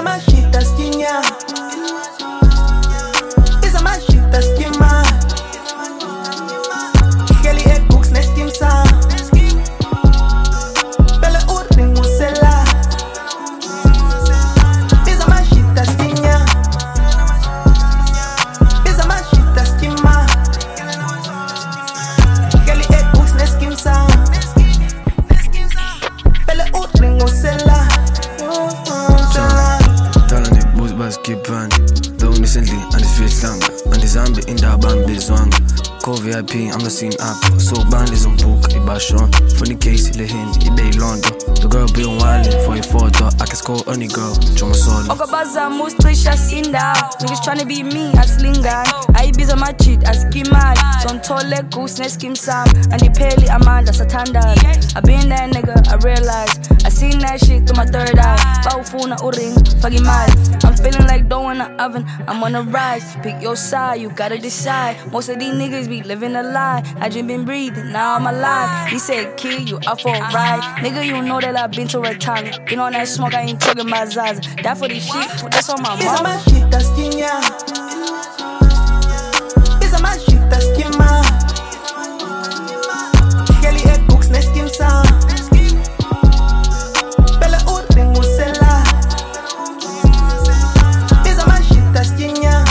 Biza mashita skinya. Biza mashita skima. Kelly et books neskim sa. Belle oudring musela. Biza mashita skinya. Biza mashita skima. Kelly et books neskim sa. Belle oudring musela. Skipan, though recently, and it's feel longer. And the zombie in the band is wrong. Call VIP, I'm not seeing up. So band is on book, it bash on. Funny case, the hint, it day London. The girl be on wildin' for a photo. I can score any girl, show my soul. Okabaza, most trisha sinda. Niggas tryna be me, I slinga. I busy my cheat, I skim mad. Son tole goose, ne skim sam. And the peli amanda, satanda. I been that nigga, I realize. I seen that shit through my third eye. Baufuna uring, fucking mad. I'm feeling like dough in the oven, I'm on the rise. Pick your side, you gotta decide. Most of these niggas be living a lie. I just been breathing, now I'm alive. He said, kid, you up for a ride. Nigga, you know that I've been to retire. You know that smoke, I ain't talking my Zaza. That for this shit, put this on my mom. Biza mashita skinya. Biza mashita skima. Kelly et books neskim sa. Belle oudring musela. Biza mashita skinya.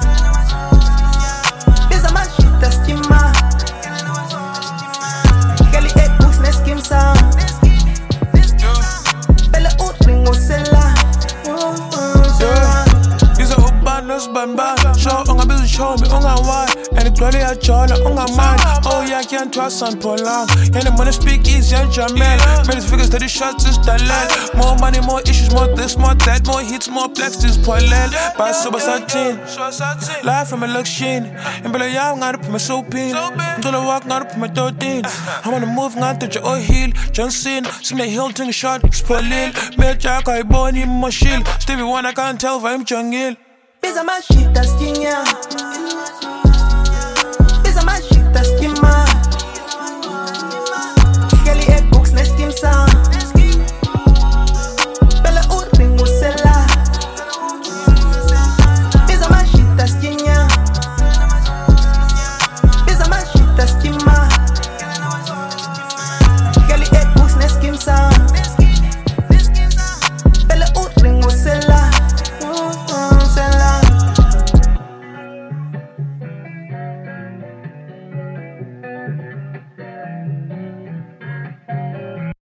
Biza mashita skima. Kelly et books neskim sa. Belle oudring musela. Bamba, show on a busy show me on a why, and the glory I join on a mind. Oh, yeah, I can't trust on Polang. And the money speak easy and Jamel. Many figures to the shots is the land. More money, more issues, more this, more that, more hits, more plex, this Poland. By Super Satin, live from a luck sheen. And Bella Young, I put my soap in. I'm gonna walk, not put my 13. I'm on the move, not to your oil heel. Johnson, sing the hill, ting shot, spoiled. Made Jack, I born in my shield. Stevie Wonder, I can't tell if I'm jungle. Biza mashita skinya.